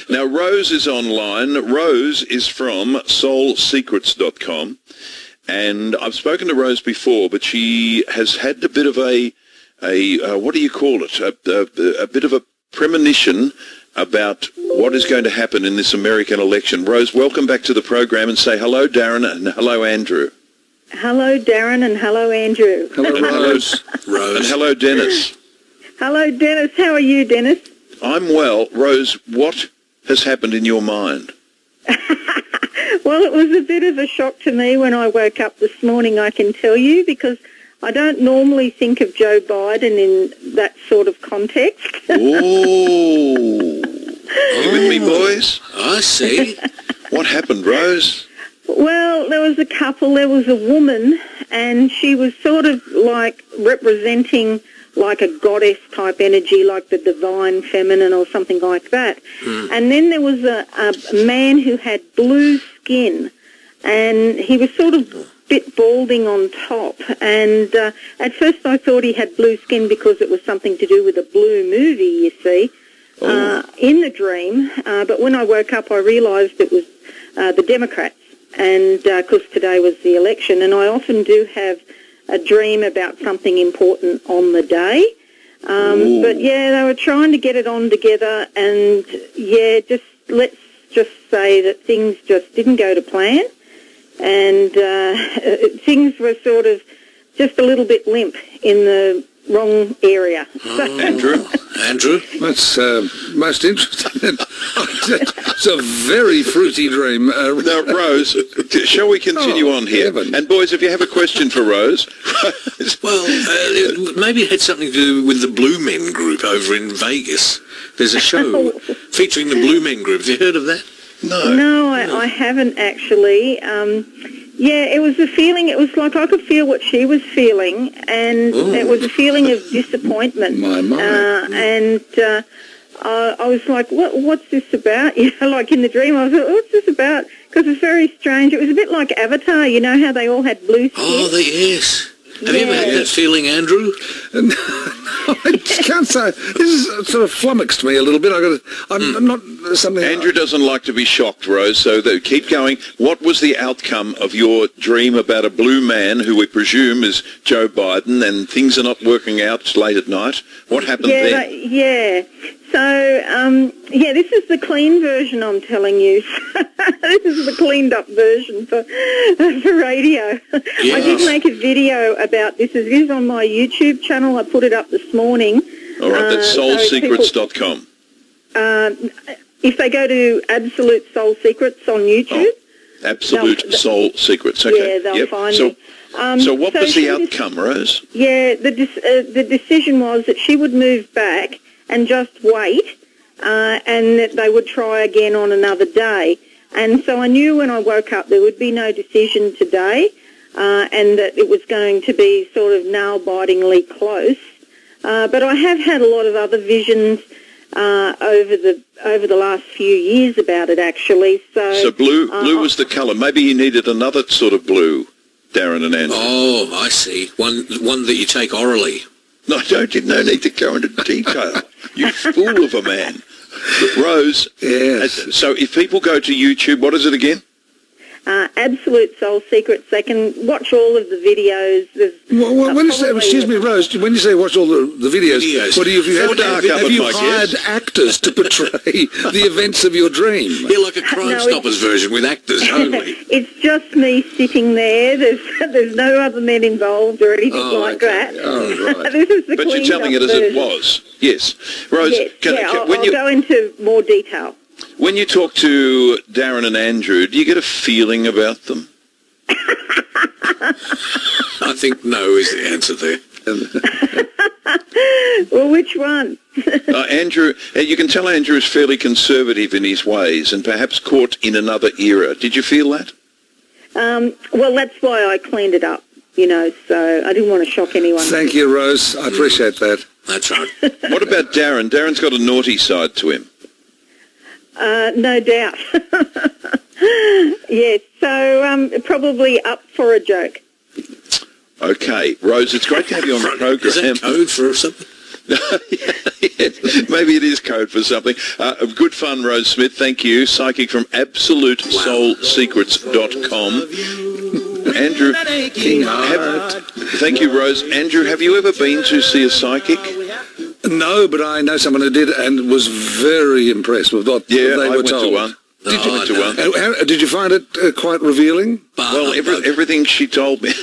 Now, Rose is online. Rose is from soulsecrets.com. And I've spoken to Rose before, but she has had a bit of a what do you call it? A bit of a premonition about what is going to happen in this American election. Rose, welcome back to the program, and say hello, Darren, and hello, Andrew. Hello, Darren, and hello, Andrew. Hello, Rose. And hello, Dennis. Hello, Dennis. How are you, Dennis? I'm well. Rose, what has happened in your mind? Well, it was a bit of a shock to me when I woke up this morning, I can tell you, because I don't normally think of Joe Biden in that sort of context. Oh. Are you with me, boys? I see. What happened, Rose? Well, there was a couple. There was a woman, and she was sort of like representing like a goddess type energy, like the divine feminine or something like that. And then there was a man who had blue skin, and he was sort of a bit balding on top. And at first I thought he had blue skin because it was something to do with a blue movie, you see, in the dream. But when I woke up, I realised it was the Democrats, and because today was the election, and I often do have a dream about something important on the day. But yeah, they were trying to get it on together, and yeah, let's just say that things just didn't go to plan, and things were sort of just a little bit limp in the wrong area. Andrew? That's most interesting. It's a very fruity dream. Now, Rose, shall we continue on here? Heaven. And boys, if you have a question for Rose... Well, maybe it had something to do with the Blue Men Group over in Vegas. There's a show featuring the Blue Men Group. Have you heard of that? No, I haven't actually. Yeah, it was a feeling, it was like I could feel what she was feeling, and it was a feeling of disappointment. And I was like, what's this about? You know, like in the dream, I was like, what's this about? Because it's very strange. It was a bit like Avatar, you know, how they all had blue skin. Oh, yes. Have you ever had that feeling, Andrew? I can't say. This has sort of flummoxed me a little bit. I'm not something. Andrew doesn't like to be shocked, Rose, so keep going. What was the outcome of your dream about a blue man who we presume is Joe Biden, and things are not working out late at night? What happened then? So, this is the clean version, I'm telling you. This is the cleaned up version for radio. Yes. I did make a video about this. It is on my YouTube channel. I put it up this morning. All right, that's soulsecrets.com. If they go to Absolute Soul Secrets on YouTube. Absolute Soul Secrets, okay. Yeah, they'll find me. So what was the outcome, Rose? Yeah, the decision was that she would move back and just wait, and that they would try again on another day. And so I knew when I woke up there would be no decision today, and that it was going to be sort of nail-bitingly close. But I have had a lot of other visions over the last few years about it, actually. So blue was the colour. Maybe you needed another sort of blue, Darren and Andrew. Oh, I see. One that you take orally. No, no need to go into detail. You fool of a man. Rose, yes. So if people go to YouTube, what is it again? Absolute Soul Secrets. They can watch all of the videos. Excuse me, Rose, when you say watch all the videos, what do you have you hired actors to portray the events of your dream? Yeah, like a Crime Stoppers version with actors only. It's just me sitting there. There's no other men involved or anything that. Oh, right. This is the but you're telling it as it was. Yes. Rose, I'll go into more detail. When you talk to Darren and Andrew, do you get a feeling about them? I think no is the answer there. Well, which one? Andrew, you can tell Andrew is fairly conservative in his ways and perhaps caught in another era. Did you feel that? Well, that's why I cleaned it up, so I didn't want to shock anyone. Thank you, Rose. I appreciate that. That's right. What about Darren? Darren's got a naughty side to him. No doubt. Yes, so probably up for a joke. Okay, Rose, it's great to have you on the program. Is that code for something? Maybe it is code for something. Good fun, Rose Smith. Thank you. Psychic from AbsoluteSoulSecrets.com. Andrew, thank you, Rose. Andrew, have you ever been to see a psychic? No, but I know someone who did and was very impressed with what they were went told. To one. Did you find it quite revealing? Well, everything she told me,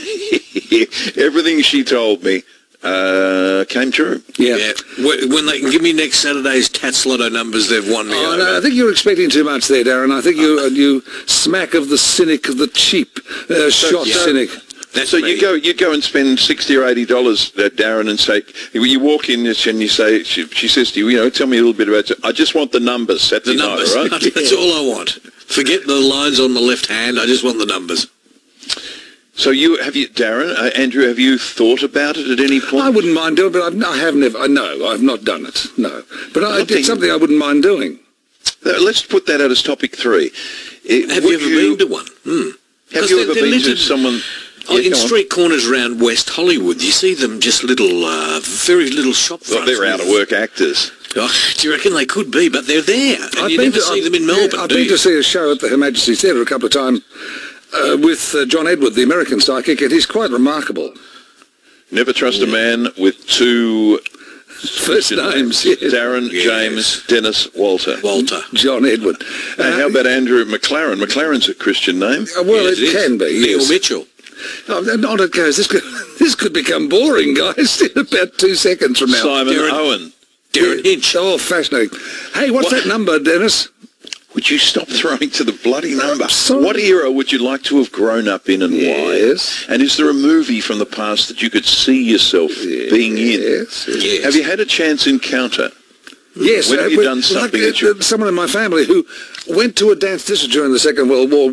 came true. Yeah. When they can give me next Saturday's Tats Lotto numbers, they've won me over. No, I think you're expecting too much there, Darren. I think you smack of the cynic, of the cheap cynic. So you go and spend $60 or $80, Darren, and say, you walk in and you say, she says to you, tell me a little bit about it. I just want the numbers Saturday night, right? That's all I want. Forget the lines on my left hand. I just want the numbers. So Darren, Andrew, have you thought about it at any point? I wouldn't mind doing it, but I have never. No, I've not done it. No, but it's something I wouldn't mind doing. Let's put that out as topic 3. Have you ever been to one? Have you ever been to someone? In street corners around West Hollywood, you see them just little, very little shop fronts. Well, they're out-of-work actors. Oh, do you reckon they could be? But they're there, and you never see them in Melbourne, I've been to see a show at the Her Majesty's Theatre a couple of times with John Edward, the American psychic, and he's quite remarkable. Never trust a man with 2 first names. Yes. Darren, James, Dennis, Walter. John Edward. How about Andrew McLaren? McLaren's a Christian name. Well, it can be. Neil yes. Mitchell. On it goes. This could become boring, guys, in about 2 seconds from now. Simon Owen. Darren Hinch. Oh, fascinating. Hey, what's that number, Dennis? Would you stop throwing to the bloody number? Sorry. What era would you like to have grown up in and Yes. why? And is there a movie from the past that you could see yourself being in? Yes. Have you had a chance encounter? Yes. When have you done something someone in my family who went to a dance. This was during the Second World War.